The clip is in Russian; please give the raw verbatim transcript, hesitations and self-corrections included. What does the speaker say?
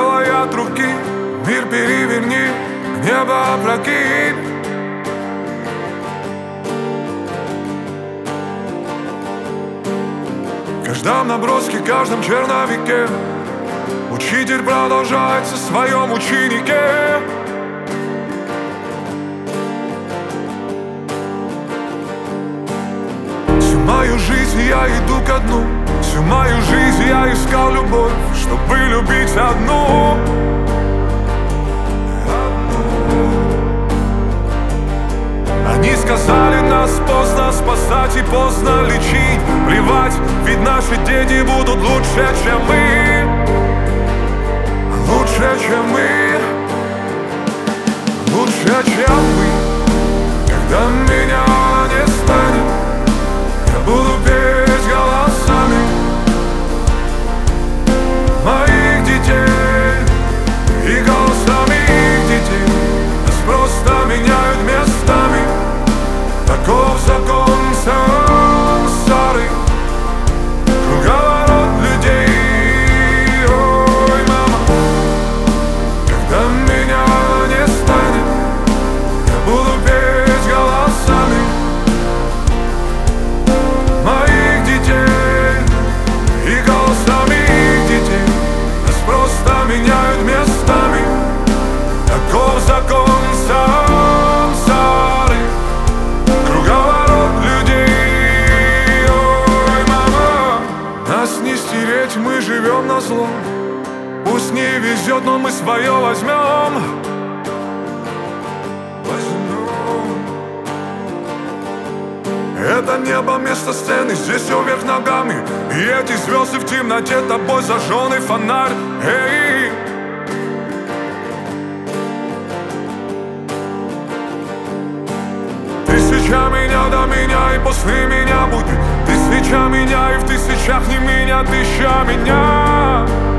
сделай от руки. Мир переверни, небо опрокинь. В каждом наброске, каждом черновике учитель продолжается в своем ученике. Всю мою жизнь я иду ко дну. Всю мою жизнь я искал любовь, чтобы любить одну. Они сказали, нас поздно спасать и поздно лечить. Плевать, ведь наши дети будут лучше, чем мы. Лучше, чем мы. Лучше, чем мы. Когда меня не станет, я буду петь голосами моих детей и голосами их детей. Нас просто меняют местами. Таков закон сансары, круговорот людей. Ой, мама, когда меня не станет, я буду петь голосами моих детей и голосами их детей. Нас просто меняют местами. Таков закон сансары, круговорот людей. Ой, мама, нас не стереть, мы живем на зло. Пусть не везет, но мы свое возьмем. Возьмем. Это небо место сцены, здесь все вверх ногами. И эти звезды в темноте, тобой зажженный фонарь. Эй! Тысяча меня до меня и после меня будет. Тысяча меня и в тысячах не меня, тысяча меня.